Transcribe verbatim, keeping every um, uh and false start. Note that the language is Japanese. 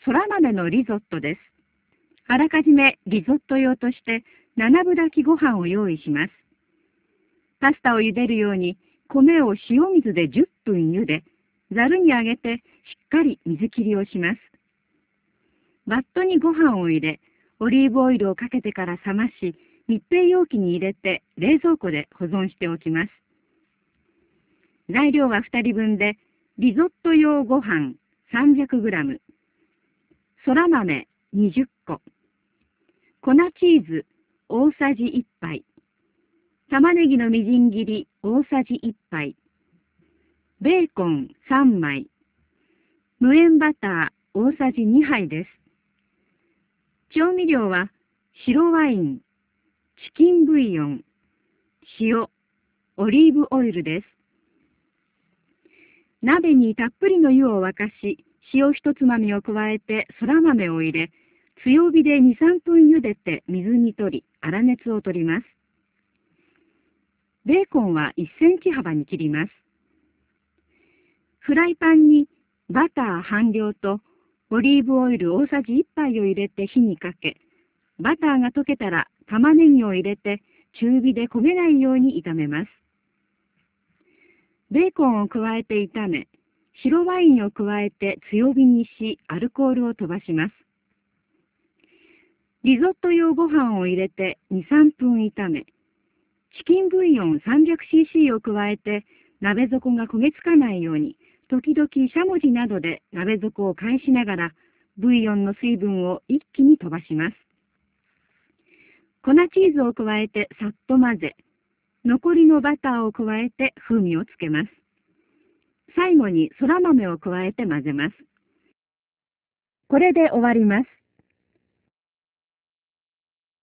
そら豆のリゾットです。あらかじめリゾット用としてななぶ炊きご飯を用意します。パスタを茹でるように米を塩水でじゅっぷん茹で、ざるにあげてしっかり水切りをします。バットにご飯を入れ、オリーブオイルをかけてから冷まし、密閉容器に入れて冷蔵庫で保存しておきます。材料はふたりぶんで、リゾット用ご飯 さんびゃくグラム、そら豆にじゅっこ、粉チーズ大さじいっぱい、玉ねぎのみじん切り大さじいっぱい、ベーコンさんまい、無塩バター大さじにはいです。調味料は白ワイン、チキンブイヨン、塩、オリーブオイルです。鍋にたっぷりの湯を沸かし、塩一つまみを加えてそら豆を入れ、強火でに、さんぷん茹でて水に取り、粗熱を取ります。ベーコンはいっセンチ幅に切ります。フライパンにバター半量とオリーブオイル大さじいっぱいを入れて火にかけ、バターが溶けたら玉ねぎを入れて中火で焦げないように炒めます。ベーコンを加えて炒め、白ワインを加えて強火にし、アルコールを飛ばします。リゾット用ご飯を入れてに、さんぷん炒め、チキンブイヨン さんびゃくシーシー を加えて鍋底が焦げつかないように、時々しゃもじなどで鍋底を返しながら、ブイヨンの水分を一気に飛ばします。粉チーズを加えてさっと混ぜ、残りのバターを加えて風味をつけます。最後にそら豆を加えて混ぜます。これで終わります。